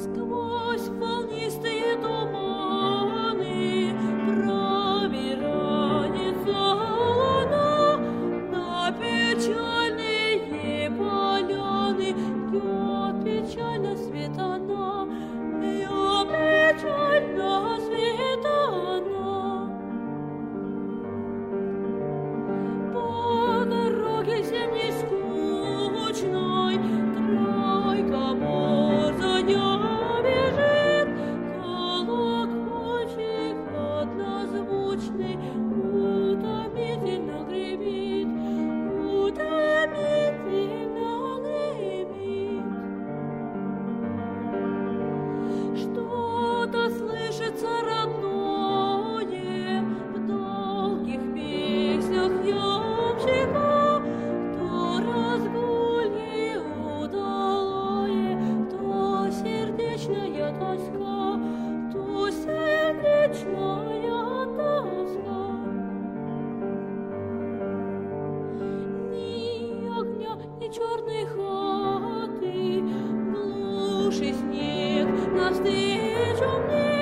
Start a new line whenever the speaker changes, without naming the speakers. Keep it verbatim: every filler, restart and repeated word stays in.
Сквозь волнистые туманы пробирается луна на печальные поляны, льет печально свет она, льет печально свет она. По дороге зимней скучной тройка борзая бежит, колокольчик однозвучный утомительно гремит, утомительно гремит. Что-то слышится родное в долгих песнях ямщика, то разгулье удалое, то сердечная тоска, то сердечная тоска. Ни огня, ни черной хаты, глуши снег навстречу мне.